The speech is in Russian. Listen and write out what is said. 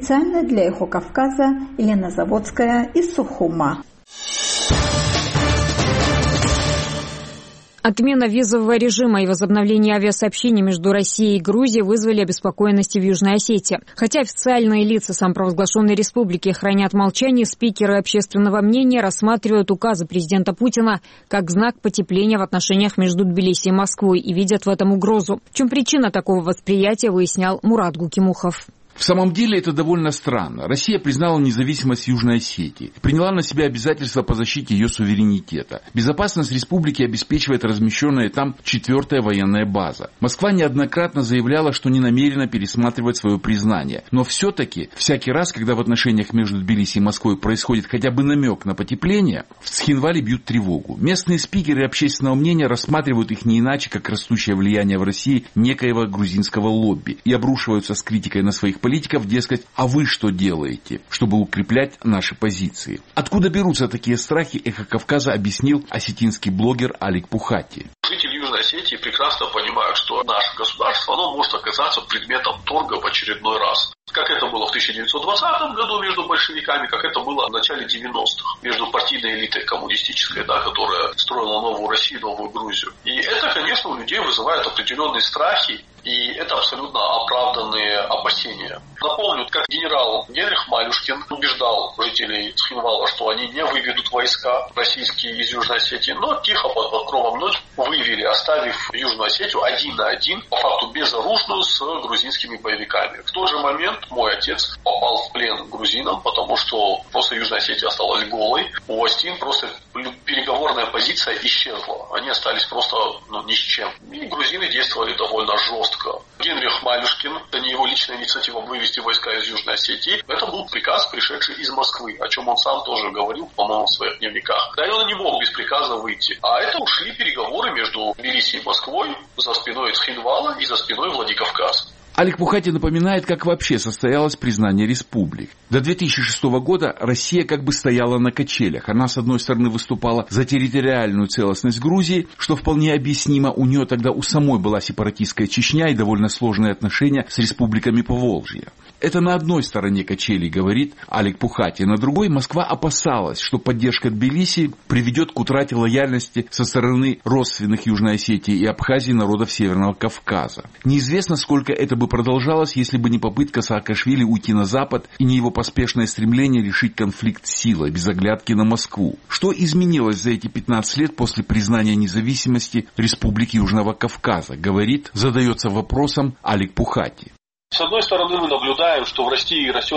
специально для «Эхо Кавказа» Елена Заводская из Сухума. Отмена визового режима и возобновление авиасообщений между Россией и Грузией вызвали обеспокоенность в Южной Осетии. Хотя официальные лица самопровозглашенной республики хранят молчание, спикеры общественного мнения рассматривают указы президента Путина как знак потепления в отношениях между Тбилиси и Москвой и видят в этом угрозу. В чем причина такого восприятия, выяснял Мурат Гукимухов. В самом деле это довольно странно. Россия признала независимость Южной Осетии, приняла на себя обязательства по защите ее суверенитета. Безопасность республики обеспечивает размещенная там 4-я военная база. Москва неоднократно заявляла, что не намерена пересматривать свое признание. Но все-таки, всякий раз, когда в отношениях между Тбилиси и Москвой происходит хотя бы намек на потепление, в Цхинвале бьют тревогу. Местные спикеры общественного мнения рассматривают их не иначе, как растущее влияние в России некоего грузинского лобби и обрушиваются с критикой на своих политиков, дескать, а вы что делаете, чтобы укреплять наши позиции? Откуда берутся такие страхи, «Эхо Кавказа» объяснил осетинский блогер Алик Пухати. Жители Южной Осетии прекрасно понимают, что наше государство, оно может оказаться предметом торга в очередной раз. Как это было в 1920 году между большевиками, как это было в начале 90-х между партийной элитой коммунистической, которая строила новую Россию, новую Грузию. И это, конечно, у людей вызывает определенные страхи, и это абсолютно оправданные опасения. Напомню, как генерал Генрих Малюшкин убеждал жителей Цхинвала, что они не выведут войска российские из Южной Осетии, но тихо под покровом ночи вывели, оставив Южную Осетию один на один, по факту безоружную, с грузинскими боевиками. В тот же момент мой отец попал в плен к грузинам, потому что после Южной Осетии осталась голой. У Остин просто переговорная позиция исчезла. Они остались просто ни с чем. И грузины действовали довольно жестко. Генрих Малюшкин, это не его личная инициатива вывести войска из Южной Осетии. Это был приказ, пришедший из Москвы, о чем он сам тоже говорил, по-моему, в своих дневниках. Да, и он не мог без приказа выйти. А это ушли переговоры между Тбилиси и Москвой за спиной Цхинвала и за спиной Владикавказа. Алик Пухати напоминает, как вообще состоялось признание республик. До 2006 года Россия как бы стояла на качелях. Она, с одной стороны, выступала за территориальную целостность Грузии, что вполне объяснимо. У нее тогда у самой была сепаратистская Чечня и довольно сложные отношения с республиками Поволжья. Это на одной стороне качелей, говорит Алик Пухати. На другой Москва опасалась, что поддержка Тбилиси приведет к утрате лояльности со стороны родственных Южной Осетии и Абхазии народов Северного Кавказа. Неизвестно, сколько это бы продолжалось, если бы не попытка Саакашвили уйти на Запад и не его поспешное стремление решить конфликт силой, без оглядки на Москву. Что изменилось за эти 15 лет после признания независимости Республики Южного Кавказа, говорит, задается вопросом Алик Пухати. С одной стороны, мы наблюдаем, что в России растет